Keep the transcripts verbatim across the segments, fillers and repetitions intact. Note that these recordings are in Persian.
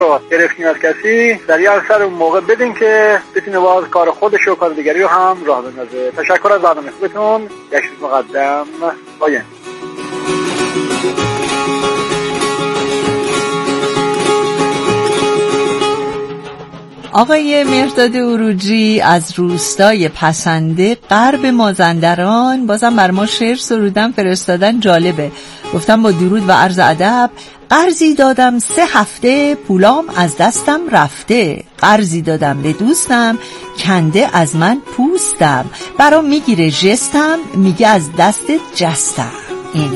گرفتین از کسی در یک سر اون موقع بدین که بتونه باز کار خودش و کار دیگری رو هم راه بندازه. تشکر از برنامه خوبتون. یک روز مقدم باین. آقای مهرداد اروجی از روستای پسنده غرب مازندران بازم بر ما شعر سرودن فرستادن. جالبه. گفتم با درود و عرض ادب. قرضی دادم سه هفته پولام از دستم رفته، قرضی دادم به دوستم کنده از من پوستم، برام میگیره جستم میگه از دستت جستم. اینه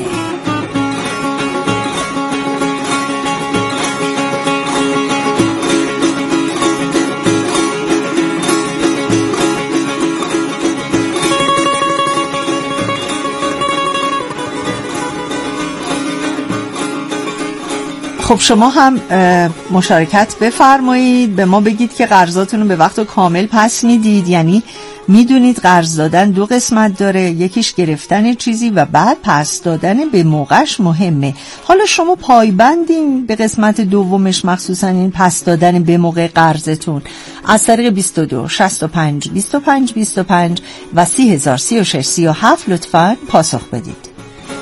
خب شما هم مشارکت بفرمایید، به ما بگید که قرضاتون رو به وقت و کامل پس میدید. یعنی میدونید قرض دادن دو قسمت داره، یکیش گرفتن چیزی و بعد پس دادن به موقعش مهمه. حالا شما پایبندین به قسمت دومش، مخصوصا این پس دادن به موقع قرضتون؟ از طریق بیست و دو شصت و پنج بیست و پنج بیست و پنج و سی هزار سی و شش سی و هفت لطفاً پاسخ بدید.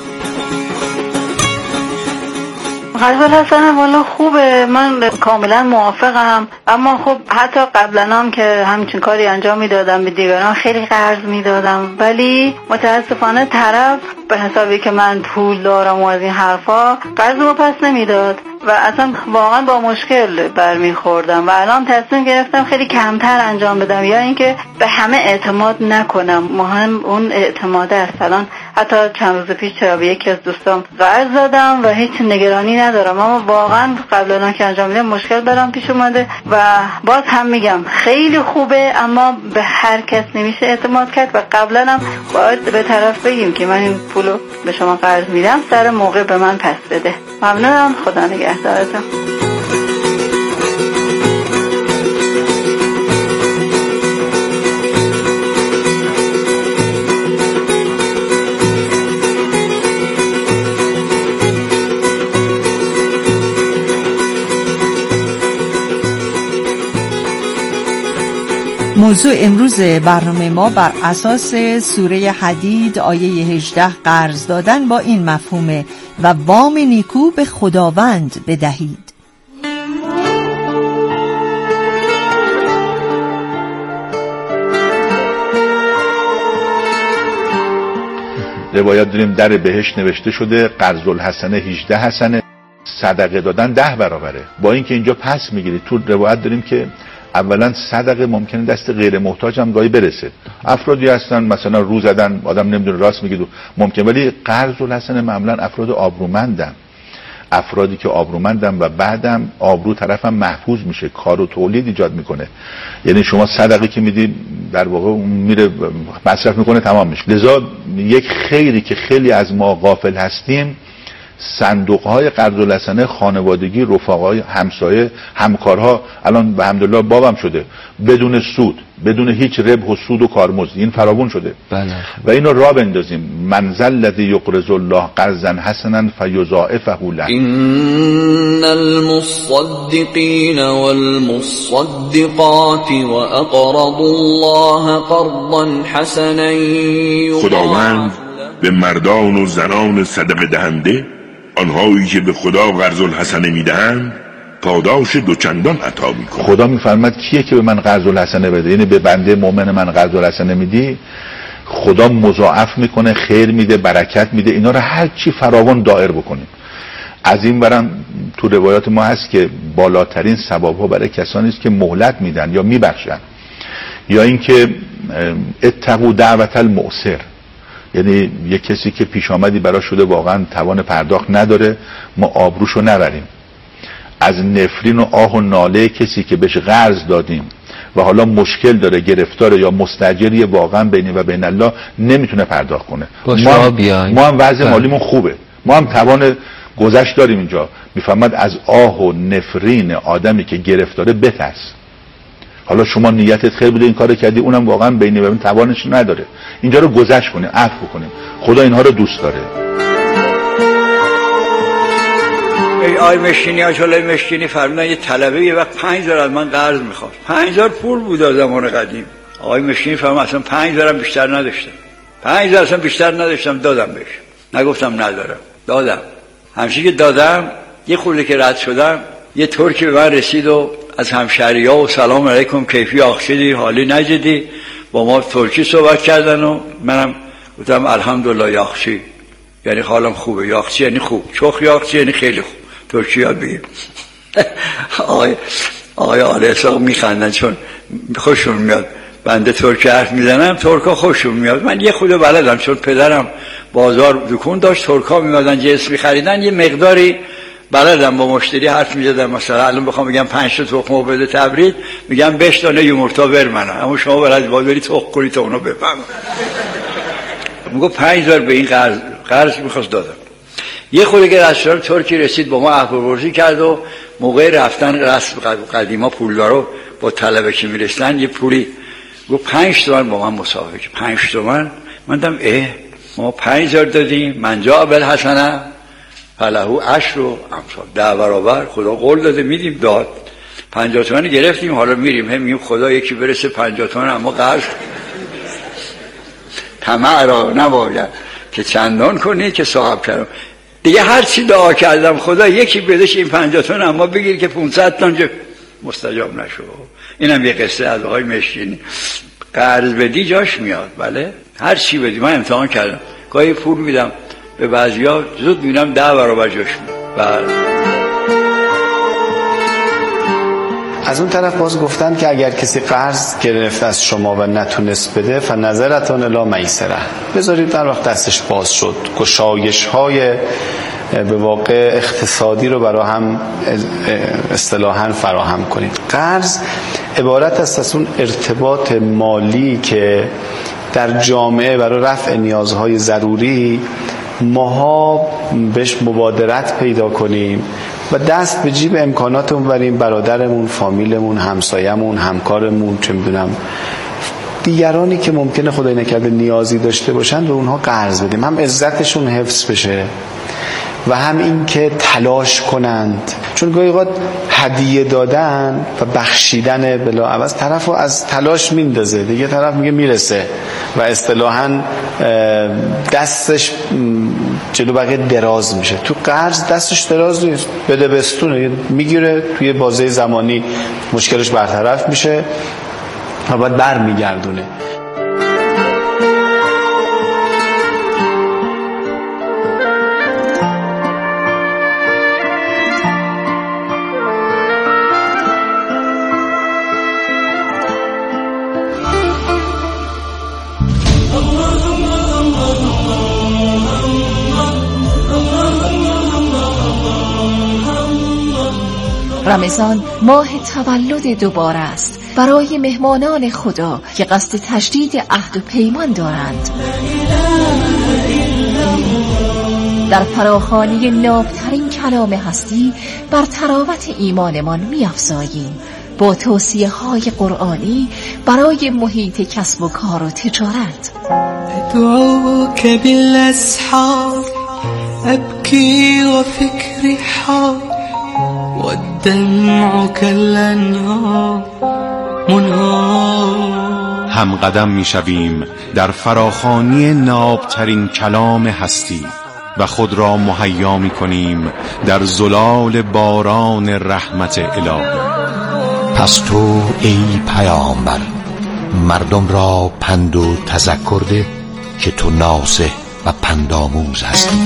غزل حسن والا خوبه، من کاملا موافقم، اما خب حتی قبلا هم که همچین کاری انجام میدادم به دیگران خیلی قرض میدادم، ولی متاسفانه طرف به حسابی که من پول دارم و از این حرفا قرض رو پس نمیداد و اصلا واقعا با مشکل برمیخوردم و الان تصمیم گرفتم خیلی کمتر انجام بدم، یا اینکه به همه اعتماد نکنم. مهم اون اعتماد است. الان حتی چند روز پیش چرا به یکی از دوستام قرض دادم و هیچ نگرانی ندارم، اما واقعا قبلا که انجام میدم مشکل دارم پیش اومده و باز هم میگم خیلی خوبه، اما به هر کس نمیشه اعتماد کرد و قبلا هم باید به طرف بگیم که من این پولو به شما قرض میدم، سر موقع به من پس بده. ممنونم. خدا نگهدارتون. موضوع امروز برنامه ما بر اساس سوره حدید آیه هجده قرض دادن با این مفهومه و وام نیکو به خداوند بدهید. روایت داریم در بهشت نوشته شده قرض الحسنه هجده حسنه، صدقه دادن ده برابره. با اینکه اینجا پس میگیرید، تو روایت داریم که اولا صدقه ممکنه دست غیر محتاج هم گاهی برسه. افرادی هستن مثلا رو زدن، آدم نمیدونه راست میگه ممکن، ولی قرض الحسنه معمولا افراد آبرومندن، افرادی که آبرومندن و بعدم آبرو طرفم محفوظ میشه، کار و تولید ایجاد میکنه. یعنی شما صدقه که میدی در واقع میره مصرف میکنه تمام میشه. لذا یک خیری که خیلی از ما غافل هستیم، صندوق‌های قرض الحسنه خانوادگی، رفقای، همسایه، همکارها، الان به الحمدلله بابم شده بدون سود، بدون هیچ ربح و سود و کارمزد، این فراوون شده. بله. و اینو راه بندازیم. من ذا الذی یقرض الله قرضا حسنا فیضاعفه له. ان المصدقین والمصدقات واقرضوا الله قرضا حسنا. خداوند به مردان و زنان صدقه دهنده، آنهایی که به خدا قرض الحسنه میدهند، پاداش دوچندان عطا میکنه. خدا میفرماد کیه که به من قرض الحسنه بده، یعنی به بنده مؤمن من قرض الحسنه میدی، خدا مضاعف میکنه، خیر میده، برکت میده. اینا رو هر چی فراوان دایر بکنیم. از این برم تو روایات ما هست که بالاترین ثواب ها برای کسانی است که مهلت میدن یا میبخشن، یا اینکه اتقوا دعوت المعسر، یعنی یک کسی که پیش آمدی برای شده واقعا توان پرداخت نداره، ما آبروشو نبریم. از نفرین و آه و ناله کسی که بهش قرض دادیم و حالا مشکل داره، گرفتاره یا مستاجری واقعا بینی و بین الله نمیتونه پرداخت کنه، ما, ما هم وضع مالیمون خوبه، ما هم توان گذشت داریم. اینجا میفهمد از آه و نفرین آدمی که گرفتاره بترس. حالا شما نیتت خیر بوده این کارو کردی، اونم واقعا بینی و بین توانش نداره، اینجا رو گذشت کنیم، عفو کنیم. خدا اینها رو دوست داره. آی مشکینی آجالای مشکینی فرمودن یه طلبه یه وقت پنج هزار از من قرض میخواست. پنج هزار پول بود از زمان قدیم. آقای مشکینی فرمود اصلا پنج هزارم بیشتر نداشتم. پنج هزار اصلا بیشتر نداشتم، دادم بهش. نگفتم ندارم، دادم. همچنین که دادم یه خورده که رد شدم یه ترکی به من رسید و از همشهری‌ها و سلام علیکم کیفی آخشیدی حالی نجدی با ما ترکی صحبت کردن و منم گفتم الحمدلله یاخشی، یعنی حالم خوبه. یاخشی یعنی خوب، چخ یاخشی یعنی خیلی خوب. ترکی یاد بگیم. آقای آقای آل اسحاق میخندن چون خوشون میاد بنده ترکی حرف میزنم، ترکا خوشون میاد. من یه خود بلدم چون پدرم بازار دکون داشت، ترکا میادن جنس میخریدن، یه مقداری بلدم با مشتری حرف میزدم. مثلا الان بخوام بگم پنج تا تخم بده تبرید میگم بیش تا نه یومرتا بر منه، اما شما بلد باید بری تخم کنی تا اونو بفهم. میگه پنج هزار به این قرض قرض میخواست دادم. یه خورده که رستوران ترکی رسید با ما احوالپرسی کرد و موقع رفتن رسم قدیما پولدارا با طلبه که میرسن یه پولی گفت پنج تومن با من مسابقه. پنج تومن من دم اه ما پنج هزار دادیم، من جا بالحسنه فلهو عشر و امثال، ده برابر خدا قول داده میدیم. داد پنجاه تومن گرفتیم، حالا میریم هم میگیم خدا یکی برسه پنجاه تومن اما قرض طمع را نباید که چندان کنی که صاحب کردم. دیگه هر چی دعا کردم خدا یکی بدش این پنجاه تومن اما بگیر که پانصد تومن مستجاب نشو. اینم یه قصه از آقای مشکینی. قرض بدی جاش میاد. بله هر چی بدی. من امتحان کردم گاهی پول میدم به بعضیا زود میبینم ده برابر جاش میاد. بله. از اون طرف باز گفتن که اگر کسی قرض گرفت از شما و نتونست بده فنظرتون الی میسره، بذارید در وقت دستش باز شد، گشایش های به واقع اقتصادی رو برای هم اصطلاحاً فراهم کنید. قرض عبارت است از اون ارتباط مالی که در جامعه برای رفع نیازهای ضروری ماها بهش مبادرت پیدا کنیم و دست به جیب امکاناتمون بریم، برادرمون، فامیلمون، همسایمون، همکارمون، چه میدونم دیگرانی که ممکنه خدای نکرده نیازی داشته باشن به اونها قرض بدیم، هم عزتشون حفظ بشه و هم این که تلاش کنند. چون گاهی اوقات هدیه دادن و بخشیدن بلا عوض طرفو از تلاش میندازه، دیگه طرف میگه میرسه و اصطلاحاً دستش جلو بقیه دراز میشه. تو قرض دستش دراز نیست، بده بستونه، میگیره توی بازه زمانی مشکلش برطرف میشه و بعد بر میگردونه. رمضان ماه تولد دوباره است برای مهمانان خدا که قصد تجدید عهد و پیمان دارند. در فراخوانی نابترین کلام هستی بر تراوت ایمانمان می‌افزاییم با توصیه های قرآنی برای محیط کسب و کار و تجارت. ادعوك بالاسحار ابکی و فکری حار والدمع كالانهار منهار. هم قدم می شویم در فراخوانی نابترین کلام هستی و خود را مهیا می کنیم در زلال باران رحمت الهی. پس تو ای پیامبر مردم را پند و تذکر ده که تو ناصح و پندآموز هستی.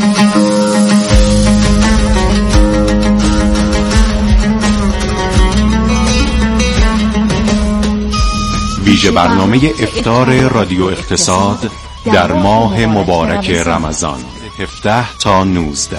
ویژه برنامه افطار رادیو اقتصاد در ماه مبارک رمضان هفده تا نوزده.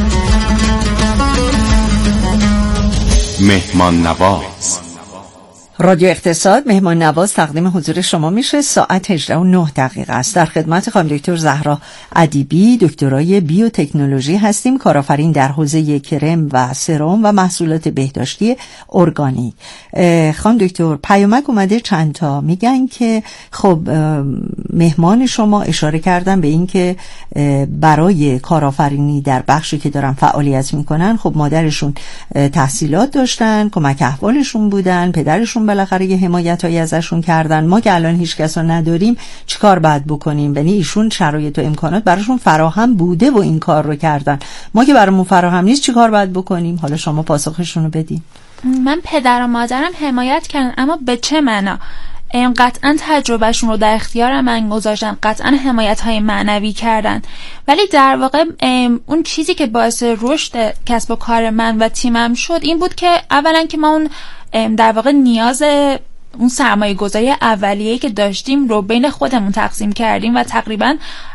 مهمان نواز رادیو اقتصاد مهمان نواز تقدیم حضور شما میشه. ساعت هجده و نه دقیقه است. در خدمت خانم دکتر زهرا ادیبی، دکترای بیوتکنولوژی هستیم، کارآفرین در حوزه کرم و سرم و محصولات بهداشتی ارگانیک. خانم دکتر، پیامک اومده چند تا، میگن که خب مهمان شما اشاره کردن به این که برای کارآفرینی در بخشی که دارن فعالیت میکنن، خب مادرشون تحصیلات داشتن، کمک احوالشون بودن، پدرشون بالاخره یه حمایتایی ازشون کردن. ما که الان هیچ کس رو نداریم چیکار باید بکنیم؟ یعنی ایشون شرایط و امکانات براشون فراهم بوده و این کار رو کردن، ما که برامون فراهم نیست چیکار باید بکنیم؟ حالا شما پاسخشون رو بدین. من پدر و مادرم حمایت کردن، اما به چه معنا؟ قطعا تجربهشون رو در اختیار من گذاشتن، قطعا حمایت های معنوی کردن، ولی در واقع اون چیزی که باعث رشد کسب و کار من و تیمم شد این بود که اولا که ما اون در واقع نیاز اون سرمایه گذاری اولیه‌ای که داشتیم رو بین خودمون تقسیم کردیم و تقریبا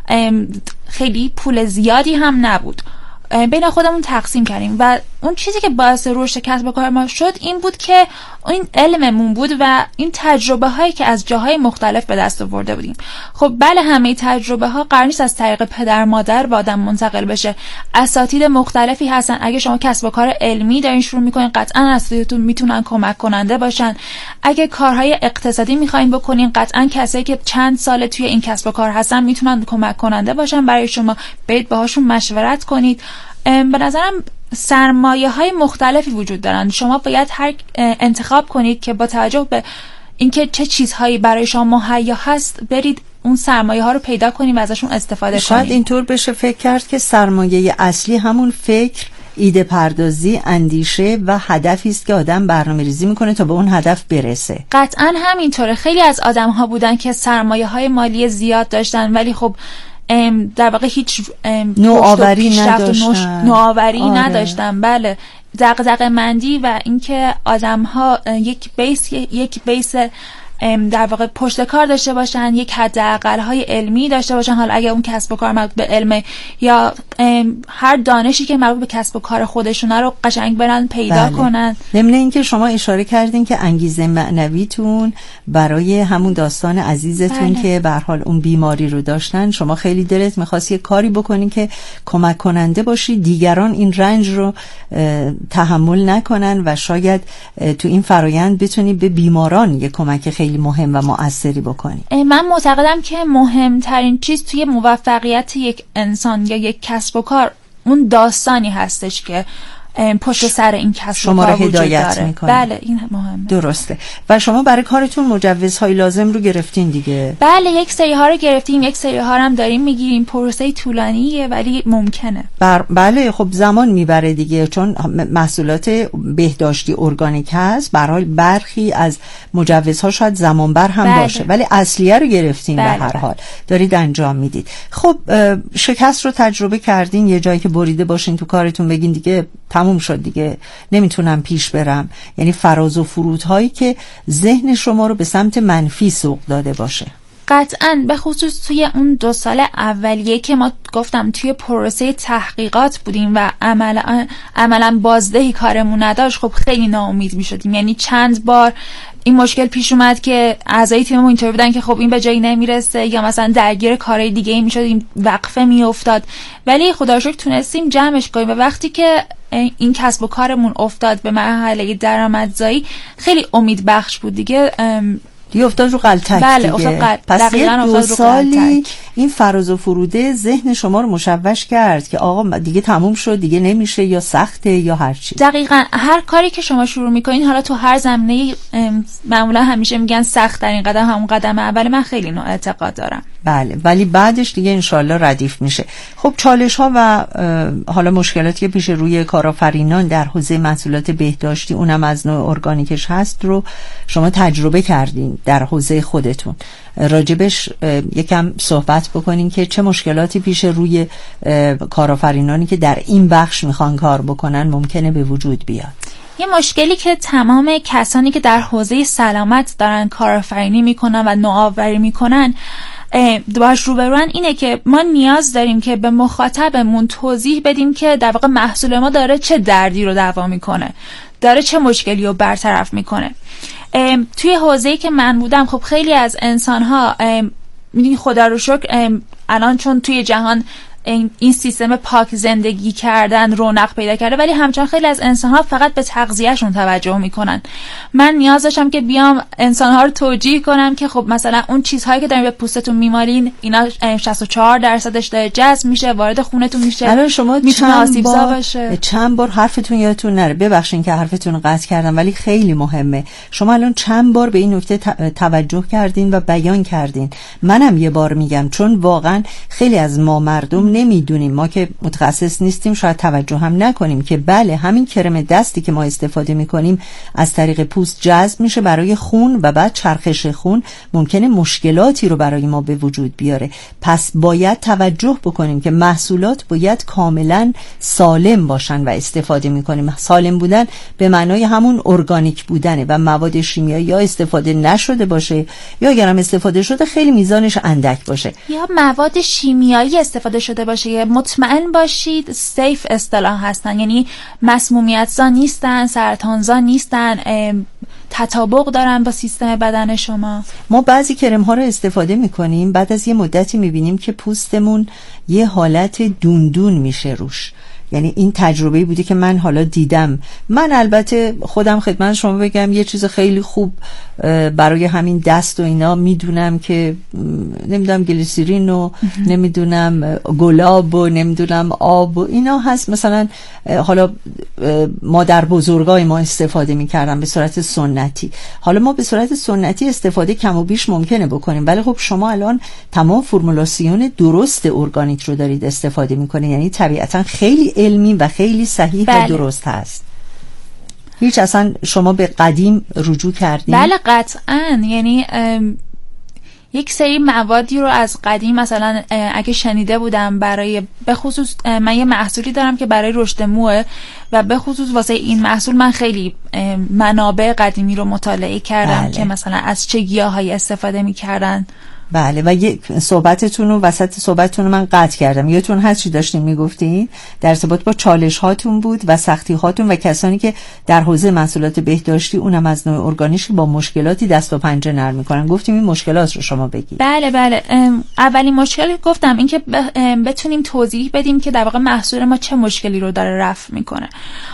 خیلی پول زیادی هم نبود، بین خودمون تقسیم کردیم و اون چیزی که باعث رشد کسب و کار ما شد این بود که این علممون بود و این تجربه هایی که از جاهای مختلف به دست آورده بودیم. خب بله، همه تجربه ها قرار نیست از طریق پدر مادر به آدم منتقل بشه. اساتید مختلفی هستن. اگه شما کسب و کار علمی دارین شروع میکنین، قطعا اساتیدتون میتونن کمک کننده باشن. اگه کارهای اقتصادی میخواین بکنین، قطعا کسایی که چند سال توی این کسب و کار هستن میتونن کمک کننده باشن برای شما. برید باهاشون مشورت کنید. به نظرم سرمایه های مختلفی وجود دارن. شما باید هر انتخاب کنید که با توجه به اینکه چه چیزهایی برای شما مهیا هست برید اون سرمایه ها رو پیدا کنید و ازشون استفاده کنید. شاید اینطور بشه فکر کرد که سرمایه اصلی همون فکر، ایده پردازی، اندیشه و هدفی است که آدم برنامه‌ریزی میکنه تا به اون هدف برسه. قطعا همینطوره. خیلی از آدم ها بودن که سرمایه های مالی زیاد داشتن ولی خب در واقع هیچ نوآوری نداشتن. نوآوری آره. نداشتن. بله، دغدغه مندی و اینکه آدم‌ها یک بیس یک بیس در واقع پشت کار داشته باشن، یک حداقل‌های علمی داشته باشن. حالا اگه اون کسب و کار مربوط به علم یا هر دانشی که مربوط به کسب و کار خودشونه رو قشنگ برن پیدا بله. کنن. ضمن اینکه شما اشاره کردین که انگیزه معنویتون برای همون داستان عزیزتون بله. که به هر حال اون بیماری رو داشتن، شما خیلی دلت می‌خواست یه کاری بکنین که کمک کننده باشی دیگران این رنج رو تحمل نکنن و شاید تو این فرایند بتونی به بیماران یه کمک خیلی مهم و مؤثری بکنی. من معتقدم که مهمترین چیز توی موفقیت یک انسان یا یک کسب و کار اون داستانی هستش که پشت سر این کسب و کار وجود داره. بله، این مهمه. درسته. و شما برای کارتون مجوزهای لازم رو گرفتین دیگه؟ بله، یک سری ها رو گرفتیم، یک سری ها هم داریم میگیریم. پروسه طولانیه ولی ممکنه. بر... بله، خب زمان میبره دیگه، چون محصولات بهداشتی ارگانیک هست. برای برخی از مجوزها شاید زمان بر هم بله. باشه، ولی اصلیه رو گرفتین بله. به هر حال دارید انجام میدید. خب شکست رو تجربه کردین، یه جایی که بریده باشین تو کارتون بگین دیگه تموم شد، دیگه نمیتونم پیش برم، یعنی فراز و فرودهایی که ذهن شما رو به سمت منفی سوق داده باشه. قطعاً، به خصوص توی اون دو سال اولیه که ما گفتم توی پروسه تحقیقات بودیم و عملا عملا بازدهی کارمون نداشت، خب خیلی ناامید میشدیم. یعنی چند بار این مشکل پیش اومد که اعضای تیممون اینطور بودن که خب این به جایی نمیرسه یا مثلا درگیر کارهای دیگه میشد، این وقفه میافتاد، ولی خدا رو شکر تونستیم جمعش کنیم و وقتی که این کسب و کارمون افتاد به مرحله درآمدزایی خیلی امید بخش بود دیگه. دیگه افتاد رو غلطک بله، دیگه. افتاد قل... پس یه دو سالی این فراز و فروده ذهن شما رو مشوش کرد که آقا دیگه تموم شد، دیگه نمیشه یا سخته یا هر چی. دقیقاً. هر کاری که شما شروع میکنین، حالا تو هر زمینه معمولا همیشه میگن سخت ترین قدم همون قدم اول. من خیلی نوع اعتقاد دارم. بله، ولی بعدش دیگه انشالله ردیف میشه. خب چالش ها و حالا مشکلاتی که پیش روی کارآفرینان در حوزه محصولات بهداشتی اونم از نوع ارگانیکش هست رو شما تجربه کردین در حوزه خودتون. راجبش یکم صحبت بکنین که چه مشکلاتی پیش روی کارآفرینانی که در این بخش میخوان کار بکنن ممکنه به وجود بیاد. یه مشکلی که تمام کسانی که در حوزه سلامت دارن کارآفرینی میکنن و نوآوری میکنن باش روبرون اینه که ما نیاز داریم که به مخاطبمون توضیح بدیم که در واقع محصول ما داره چه دردی رو دوا میکنه، داره چه مشکلی رو برطرف میکنه. توی حوزه‌ای که من بودم خب خیلی از انسان‌ها میدونی خدا رو شکر الان چون توی جهان این, این سیستم پاک زندگی کردن رونق پیدا کرده، ولی همچنان خیلی از انسان‌ها فقط به تغذیه‌شون توجه میکنن. من نیاز داشتم که بیام انسان‌ها رو توجیه کنم که خب مثلا اون چیزهایی که دارین به پوستتون میمالین اینا شصت و چهار درصدش داره جذب میشه، وارد خونتون میشه. الان شما میتونه آسیب‌زا بار باشه. چند بار حرفتون یادتون نره، ببخشید که حرفتون رو قطع کردم ولی خیلی مهمه. شما الان چند بار به این نکته توجه کردین و بیان کردین. منم یه بار میگم، چون واقعا خیلی از ما مردم نمیدونیم، ما که متخصص نیستیم شاید توجه هم نکنیم که بله همین کرم دستی که ما استفاده میکنیم از طریق پوست جذب میشه برای خون و بعد چرخش خون ممکنه مشکلاتی رو برای ما به وجود بیاره. پس باید توجه بکنیم که محصولات باید کاملا سالم باشن و استفاده میکنیم. سالم بودن به معنای همون ارگانیک بودنه و مواد شیمیایی یا استفاده نشده باشه یا اگرم استفاده شده خیلی میزانش اندک باشه، یا مواد شیمیایی استفاده شده باشه. مطمئن باشید سیف اصطلاح هستن، یعنی مسمومیت زا نیستن، سرطان زا نیستن، تطابق دارن با سیستم بدن شما. ما بعضی کرم ها رو استفاده میکنیم، بعد از یه مدتی میبینیم که پوستمون یه حالت دوندون میشه روش. یعنی این تجربه بوده که من حالا دیدم. من البته خودم خدمت شما بگم یه چیز خیلی خوب برای همین دست و اینا میدونم که نمیدونم گلیسرین و نمیدونم گلاب و نمیدونم آب و اینا هست، مثلا حالا مادر بزرگای ما استفاده میکردن به صورت سنتی. حالا ما به صورت سنتی استفاده کم و بیش ممکنه بکنیم، ولی خب شما الان تمام فرمولاسیون درست ارگانیک رو دارید استفاده میکنید، یعنی طبیعتا خیلی علمی و خیلی صحیح بله. و درست هست. هیچ اصلا شما به قدیم رجوع کردین؟ بله قطعا. یعنی یک سری موادی رو از قدیم مثلا اگه شنیده بودم برای به خصوص من یه محصولی دارم که برای رشد موه و به خصوص واسه این محصول من خیلی منابع قدیمی رو مطالعه کردم بله. که مثلا از چه گیاهایی استفاده می‌کردن. بله. و یک صحبتتون رو وسط صحبتتون رو من قطع کردم. یادتون هست چی داشتین میگفتین؟ در ارتباط با چالش هاتون بود و سختی هاتون و کسانی که در حوزه محصولات بهداشتی اونم از نوع ارگانیک با مشکلاتی دست و پنجه نرم میکنن. گفتیم این مشکلات رو شما بگید. بله بله. اولین مشکل گفتم این که بتونیم توضیح بدیم که در واقع محصول ما چه مشکلی رو داره رفع میکنه.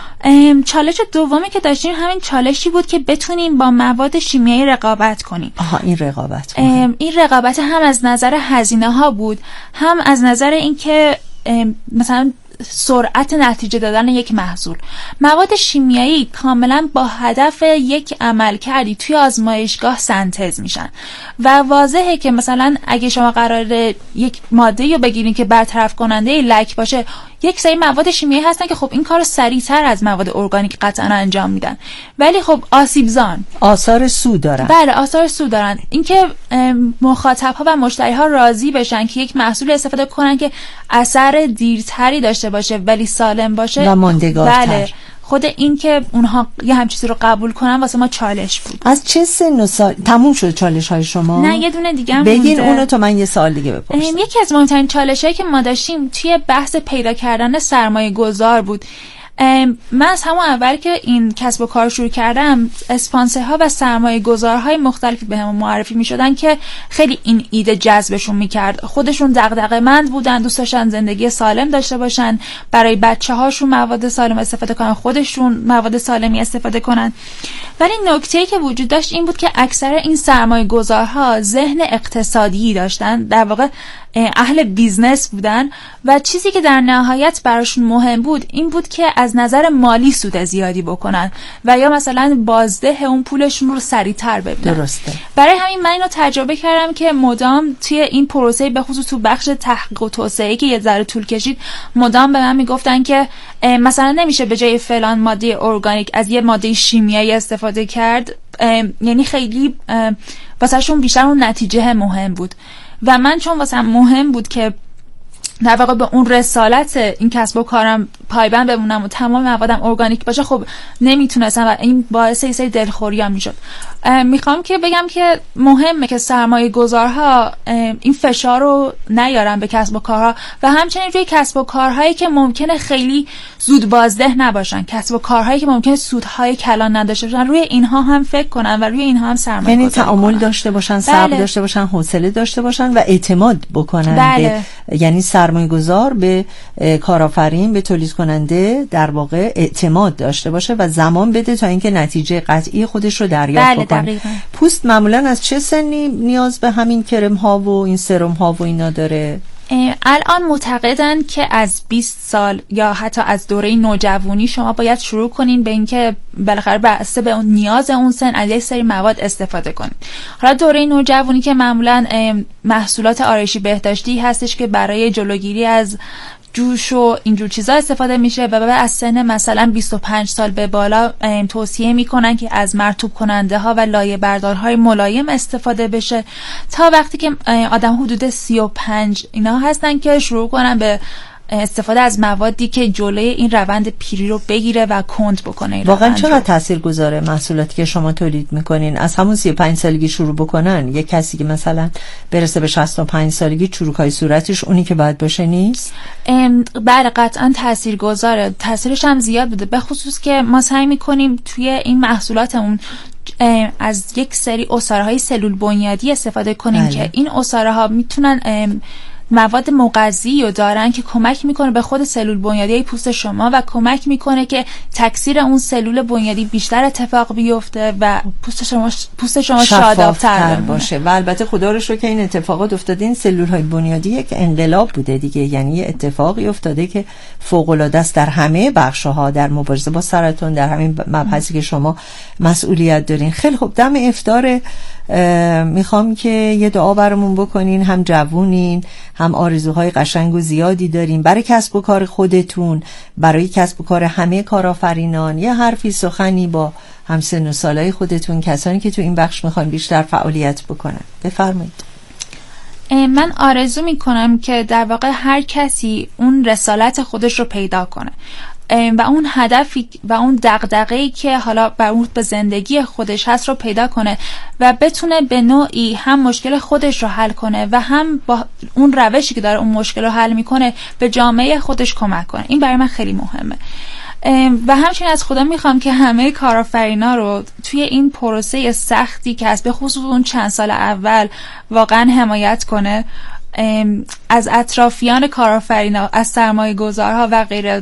چالش دومی که داشتیم همین چالشی بود که بتونیم با مواد شیمیایی رقابت کنیم. آها این رقابت این رقابت هم از نظر هزینه ها بود، هم از نظر اینکه مثلا سرعت نتیجه دادن یک محصول. مواد شیمیایی کاملا با هدف یک عمل کردی توی آزمایشگاه سنتز میشن و واضحه که مثلا اگه شما قراره یک ماده رو بگیرین که برطرف کننده لک باشه، یک سری مواد شیمیایی هستن که خب این کارو سریعتر از مواد ارگانیک قطعا انجام میدن، ولی خب آسیبزان، آثار سو دارن. بله آثار سو دارن. اینکه مخاطب ها و مشتری ها راضی بشن که یک محصول استفاده کنن که اثر دیرتری داشته باشه ولی سالم باشه و ماندگارتر. بله. خود این که اونها یه هم چیزی رو قبول کنن واسه ما چالش بود. از چه سن و سال تموم شد چالش های شما؟ نه یه دونه دیگه هم بگین اونو تا من یه سال دیگه بپرسم. یکی از مهمترین چالش هایی که ما داشتیم توی بحث پیدا کردن سرمایه گذار بود. من از همون اول که این کسب و کار شروع کردم اسپانسرها و سرمایه گذارهای مختلفی به هم معرفی می شدن که خیلی این ایده جذبشون می کرد. خودشون دغدغه‌مند بودن، دوست داشتن زندگی سالم داشته باشن، برای بچه هاشون مواد سالم استفاده کنن، خودشون مواد سالمی استفاده کنن. ولی نکته‌ای که وجود داشت این بود که اکثر این سرمایه گذارها ذهن اقتصادی داشتن، در واقع اهل بیزنس بودن و چیزی که در نهایت براشون مهم بود این بود که از نظر مالی سود زیادی بکنن و یا مثلا بازده اون پولشون رو سریعتر ببینن. درسته. برای همین من اینو تجربه کردم که مدام توی این پروسه به خصوص تو بخش تحقیق و توسعه که یه ذره طول کشید مدام به من میگفتن که مثلا نمیشه به جای فلان ماده ارگانیک از یه ماده شیمیایی استفاده کرد، یعنی خیلی واسهشون بیشتر اون نتیجه مهم بود و من چون واسم مهم بود که در واقع به اون رسالت این کسب و کارم پایبند بمونم و تمام موادم ارگانیک باشه، خب نمیتونستم و این باعث یه سری دلخوری‌ها میشد. میخوام که بگم که مهمه که سرمایه گذارها این فشار رو نیارن به کسب و کارها و همچنین روی کسب و کارهایی که ممکنه خیلی زود بازده نباشن، کسب و کارهایی که ممکنه سودهای کلان نداشته باشن، روی اینها هم فکر کنن و روی اینها هم سرمایه یعنی گذاری تعامل داشته باشن، صبر بله. داشته باشن، حوصله داشته باشن و اعتماد بکنن. بله. به یعنی سرمایه گذار به کارآفرین، به تولید کننده در واقع اعتماد داشته باشه و زمان بده تا اینکه نتیجه قطعی خودش رو دریافت بله بکنه. دقیقاً. پوست معمولا از چه سنی نیاز به همین کرم ها و این سرم ها و اینا داره؟ الان معتقدن که از بیست سال یا حتی از دوره نوجوانی شما باید شروع کنین به اینکه بالاخره بسته به اون نیاز اون سن از یک سری مواد استفاده کنین. حالا دوره نوجوانی که معمولا محصولات آرایشی بهداشتی هستش که برای جلوگیری از جوش و اینجور چیزا استفاده میشه و بعد از سن مثلا بیست و پنج سال به بالا توصیه میکنن که از مرطوب کننده ها و لایه بردارهای ملایم استفاده بشه تا وقتی که آدم حدود سی و پنج اینا هستن که شروع کنن به استفاده از موادی که جلوی این روند پیری رو بگیره و کند بکنه. واقعا چقدر تاثیر گذاره محصولاتی که شما تولید میکنین؟ از همون سی و پنج سالگی شروع بکنن. یک کسی که مثلا برسه به شصت و پنج سالگی چروکای صورتش اونی که باید باشه نیست؟ بله قطعا تاثیر گذاره. تاثیرش هم زیاد بوده، به خصوص که ما سعی میکنیم توی این محصولاتمون از یک سری عصاره‌های سلول بنیادی استفاده کنیم بله. که این عصاره‌ها میتونن مواد مغذی رو دارن که کمک میکنه به خود سلول بنیادی پوست شما و کمک میکنه که تکثیر اون سلول بنیادی بیشتر اتفاق بیفته و پوست شما پوست شما شاداب‌تر باشه. و البته خدا رو شکر که این اتفاقات افتاده. این سلول های بنیادی یک انقلاب بوده دیگه، یعنی اتفاقی افتاده که فوق العاده است در همه بخش‌ها، در مبارزه با سرطان، در همین مبحثی که شما مسئولیت دارین. خیلی خوب، دم افطار میخوام که یه دعا برامون بکنین. هم جوونین، هم آرزوهای قشنگ و زیادی دارین برای کسب و کار خودتون، برای کسب و کار همه کارآفرینان. یه حرفی سخنی با همسن و سالای خودتون، کسانی که تو این بخش میخوان بیشتر فعالیت بکنن، بفرمایید. من آرزو میکنم که در واقع هر کسی اون رسالت خودش رو پیدا کنه و اون هدفی و اون دغدغه‌ای که حالا مربوط به زندگی خودش هست رو پیدا کنه و بتونه به نوعی هم مشکل خودش رو حل کنه و هم با اون روشی که داره اون مشکل رو حل میکنه به جامعه خودش کمک کنه. این برای من خیلی مهمه و همچنین از خدا میخوام که همه کارآفرینا رو توی این پروسه سختی که هست، به خصوص اون چند سال اول، واقعا حمایت کنه از اطرافیان کارآفرینا، از سرمایه گذارها و غیره.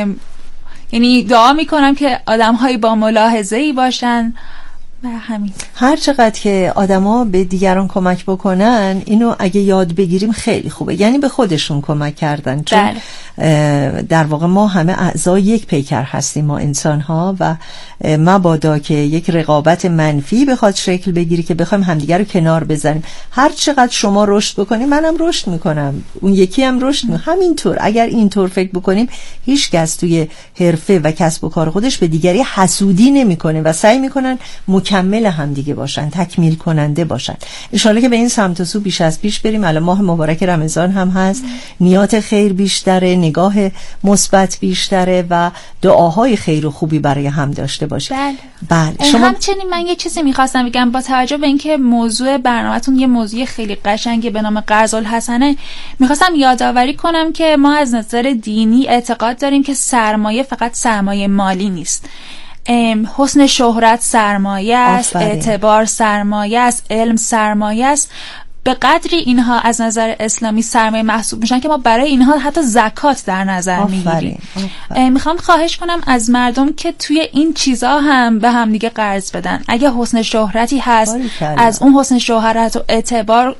یعنی دعا میکنم که آدم‌هایی با ملاحظه‌ای باشن و همین. هر چقدر که آدما به دیگران کمک بکنن، اینو اگه یاد بگیریم خیلی خوبه. یعنی به خودشون کمک کردن، چون بله. در واقع ما همه اعضای یک پیکر هستیم، ما انسان ها، و مبادا که یک رقابت منفی بخواد شکل بگیری که بخوایم همدیگر رو کنار بزنیم. هر چقدر شما رشد بکنیم، منم رشد میکنم، اون یکی هم رشد میکنه. همینطور اگر اینطور فکر بکنیم، هیچ کس توی حرفه و کسب و کار خودش به دیگری حسودی نمیکنه و سعی میکنن مکمل هم دیگه باشن، تکمیل کننده باشن. ان شاءالله که به این سمت و سو بیش از پیش بریم. الان ماه مبارک رمضان هم هست، نیات خیر بیشتره، نگاه مثبت بیشتره و دعاهای خیر و خوبی برای هم داشته باشید. بله. بله. شما همچنین من یه چیزی می‌خواستم بگم با توجه به اینکه موضوع برنامه‌تون یه موضوع خیلی قشنگه به نام قرض الحسنه، می‌خواستم یادآوری کنم که ما از نظر دینی اعتقاد داریم که سرمایه فقط سرمایه مالی نیست. حسن شهرت سرمایه است، اعتبار سرمایه است، علم سرمایه است. به قدری اینها از نظر اسلامی سرمایه محسوب میشن که ما برای اینها حتی زکات در نظر میگیریم. میخوام خواهش کنم از مردم که توی این چیزا هم به هم دیگه قرض بدن. اگه حسن شهرتی هست، از اون حسن شهرت و اعتبار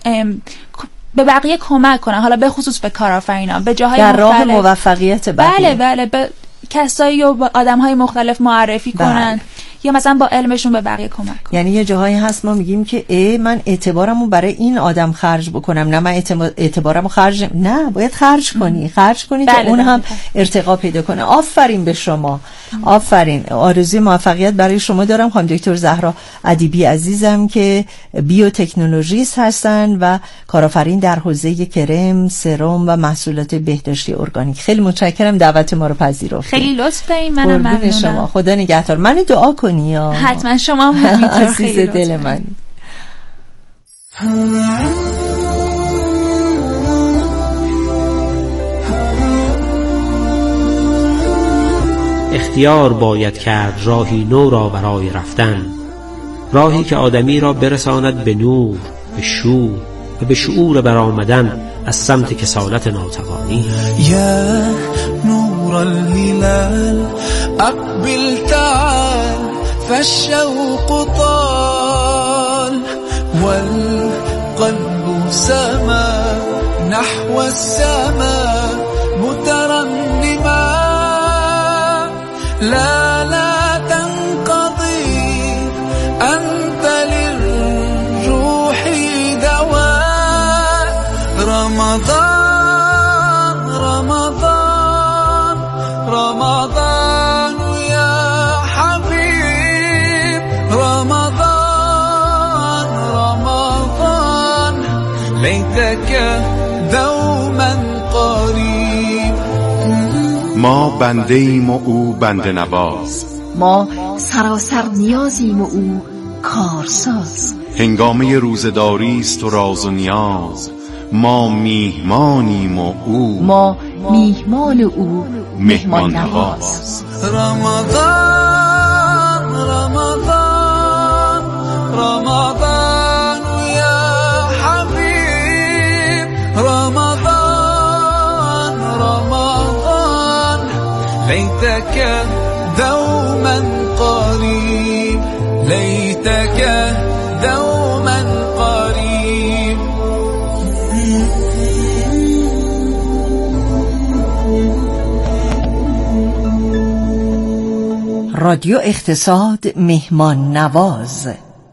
به بقیه کمک کنن، حالا به خصوص به کارآفرینا، به جاهای در راه موفقیت بقیه. بله بله به کسایی و آدم‌های مختلف معرفی کنن. بله. یا مثلا با علمشون به بقیه کمک کنن. یعنی یه جاهایی هست ما میگیم که ای من اعتبارمو برای این آدم خرج بکنم، نه من اعتبارمو خرج نه باید خرج کنی خرج کنی بله که اون بله هم بله. ارتقا پیدا کنه. آفرین به شما، آفرین. آرزوی موفقیت برای شما دارم. خانم دکتر زهرا ادیبی عزیزم که بیوتکنولوژیست هستن و کارآفرین در حوزه کرم، سرم و محصولات بهداشتی ارگانیک. خیلی متشکرم دعوت ما رو پذیرفتید. خیلی لطف دارین. منم ممنونم. شما خدا نگهدار. من دعا کنید. کنی یا حتما شما هم همینطور. خیلی دل من. اختیار باید کرد راهی نو را برای رفتن، راهی که آدمی را برساند به نور، به شور و به شعور برآمدن از سمت کسالت ناتوانی. یا نور الهلال اقبل تعال فالشوق طال والقلب سما نحو السماء مترنما لا لا تنقضي أنت للروح دواء رمضان رمضان رمضان يا حبيب رمضان رمضان ليتك دوما قريب. ما بنده ایم و او بنده نواز، ما سراسر نیازیم و او کارساز. هنگامه روزداری است و راز و نیاز، ما میهمانیم و او ما میهمان او مهمان نواز. رمضان رمضان رمضان یا حبیب رمضان رمضان لیتک دوما قریب لیتک دوما قریب. رادیو اقتصاد مهمان نواز.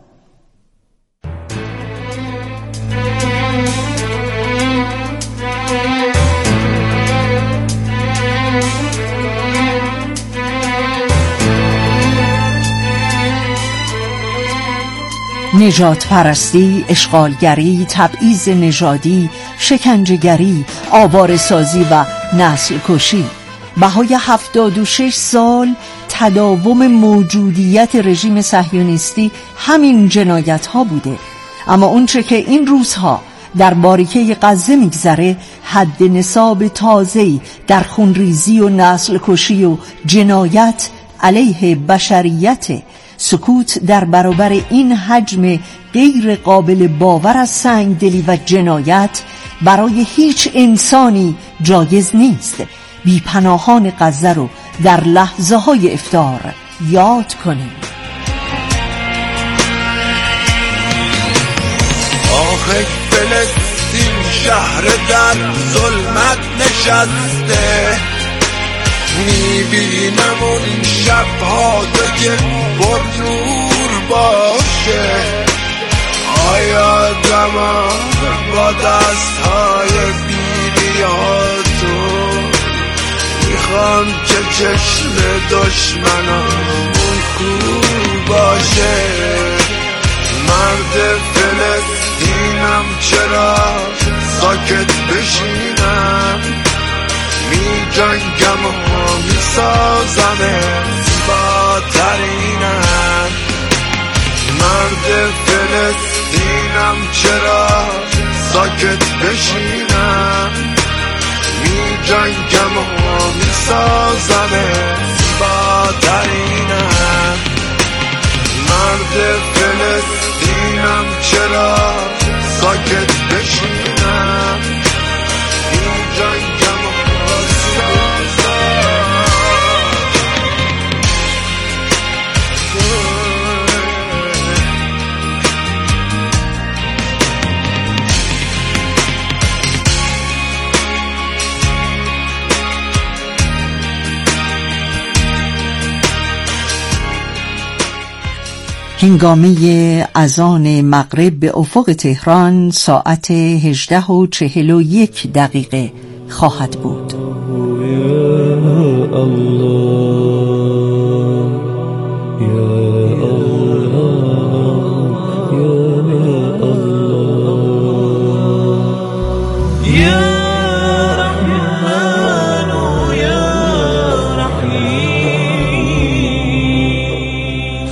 نجات پرستی، اشغالگری، تبعیض نژادی، شکنجهگری، آواره‌سازی و نسل کشی. بهای هفتاد و شش سال تداوم موجودیت رژیم صهیونیستی همین جنایت ها بوده. اما اونچه که این روزها در باریکه غزه میگذره حد نصاب تازه‌ای در خونریزی و نسل کشی و جنایت علیه بشریت. سکوت در برابر این حجم غیر قابل باور از سنگدلی و جنایت برای هیچ انسانی جایز نیست. بی‌پناهان غزه رو در لحظه های افطار یاد کنیم. آخه فلسطین شهر در ظلمت نشسته، میبینم اون شبها که پر نور باشه. آیا دمان با دستهای بیریاتو میخوام که چشم دشمنامون کور باشه. مرد فلسطینم چرا ساکت بشینم، می جنگم و می سازم زیباترینم. مرد فلسطینم چرا ساکت بشینم، می جنگم و می سازم زیباترینم. مرد فلسطینم چرا ساکت بشینم، می جنگم و می سازم. هنگامه اذان مغرب به افق تهران ساعت هجده و چهل و یک دقیقه خواهد بود.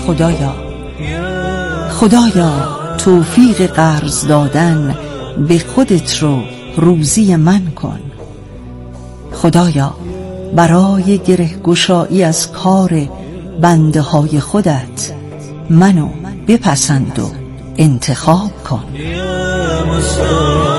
خدایا خدایا توفیق قرض دادن به خودت رو روزی من کن. خدایا برای گره گشایی از کار بنده های خودت منو بپسند و انتخاب کن.